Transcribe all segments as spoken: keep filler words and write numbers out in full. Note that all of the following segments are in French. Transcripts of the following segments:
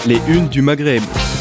Les unes du Maghreb.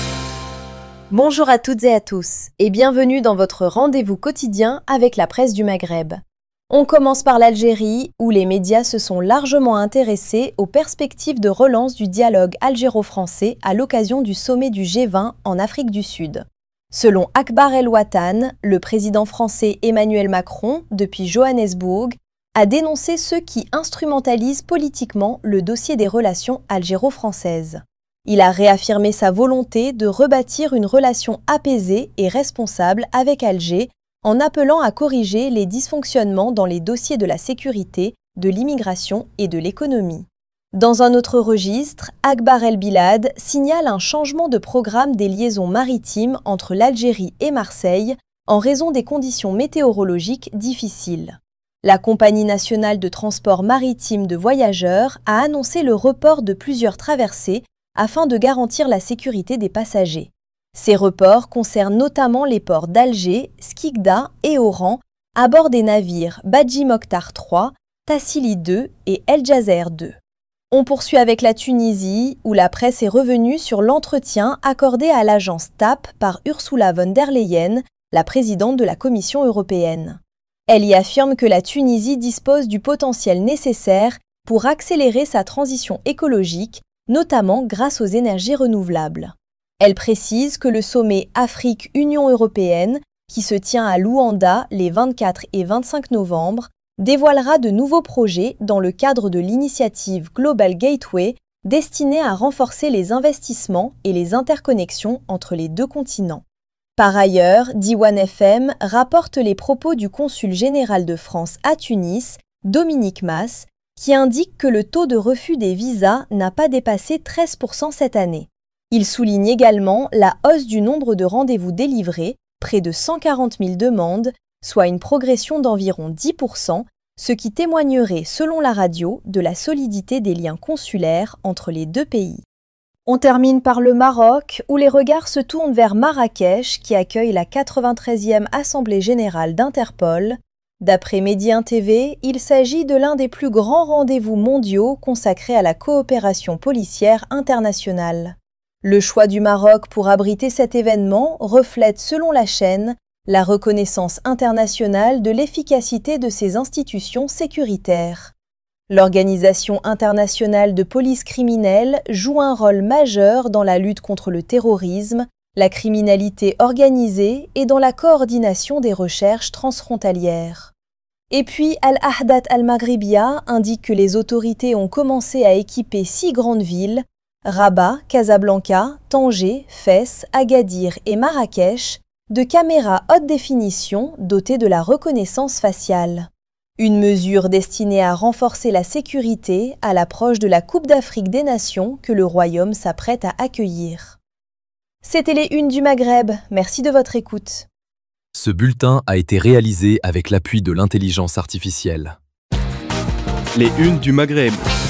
Bonjour à toutes et à tous, et bienvenue dans votre rendez-vous quotidien avec la presse du Maghreb. On commence par l'Algérie, où les médias se sont largement intéressés aux perspectives de relance du dialogue algéro-français à l'occasion du sommet du G vingt en Afrique du Sud. Selon Akbar El Ouatan, le président français Emmanuel Macron, depuis Johannesburg, a dénoncé ceux qui instrumentalisent politiquement le dossier des relations algéro-françaises. Il a réaffirmé sa volonté de rebâtir une relation apaisée et responsable avec Alger en appelant à corriger les dysfonctionnements dans les dossiers de la sécurité, de l'immigration et de l'économie. Dans un autre registre, Akbar El Bilad signale un changement de programme des liaisons maritimes entre l'Algérie et Marseille en raison des conditions météorologiques difficiles. La Compagnie nationale de transport maritime de voyageurs a annoncé le report de plusieurs traversées afin de garantir la sécurité des passagers. Ces reports concernent notamment les ports d'Alger, Skikda et Oran, à bord des navires Badji Mokhtar trois, Tassili deux et El Djazer deux. On poursuit avec la Tunisie, où la presse est revenue sur l'entretien accordé à l'agence T A P par Ursula von der Leyen, la présidente de la Commission européenne. Elle y affirme que la Tunisie dispose du potentiel nécessaire pour accélérer sa transition écologique, notamment grâce aux énergies renouvelables. Elle précise que le sommet Afrique-Union européenne, qui se tient à Luanda les vingt-quatre et vingt-cinq novembre, dévoilera de nouveaux projets dans le cadre de l'initiative Global Gateway destinée à renforcer les investissements et les interconnexions entre les deux continents. Par ailleurs, Diwan F M rapporte les propos du consul général de France à Tunis, Dominique Mas, qui indique que le taux de refus des visas n'a pas dépassé treize pour cent cette année. Il souligne également la hausse du nombre de rendez-vous délivrés, près de cent quarante mille demandes, soit une progression d'environ dix pour cent, ce qui témoignerait, selon la radio, de la solidité des liens consulaires entre les deux pays. On termine par le Maroc, où les regards se tournent vers Marrakech, qui accueille la quatre-vingt-treizième Assemblée générale d'Interpol. D'après Médien T V, il s'agit de l'un des plus grands rendez-vous mondiaux consacrés à la coopération policière internationale. Le choix du Maroc pour abriter cet événement reflète, selon la chaîne, la reconnaissance internationale de l'efficacité de ces institutions sécuritaires. L'Organisation internationale de police criminelle joue un rôle majeur dans la lutte contre le terrorisme, la criminalité organisée et dans la coordination des recherches transfrontalières. Et puis, Al-Ahdat Al-Maghribia indique que les autorités ont commencé à équiper six grandes villes, Rabat, Casablanca, Tanger, Fès, Agadir et Marrakech, de caméras haute définition dotées de la reconnaissance faciale. Une mesure destinée à renforcer la sécurité à l'approche de la Coupe d'Afrique des Nations que le Royaume s'apprête à accueillir. C'était les Unes du Maghreb, merci de votre écoute. Ce bulletin a été réalisé avec l'appui de l'intelligence artificielle. Les unes du Maghreb.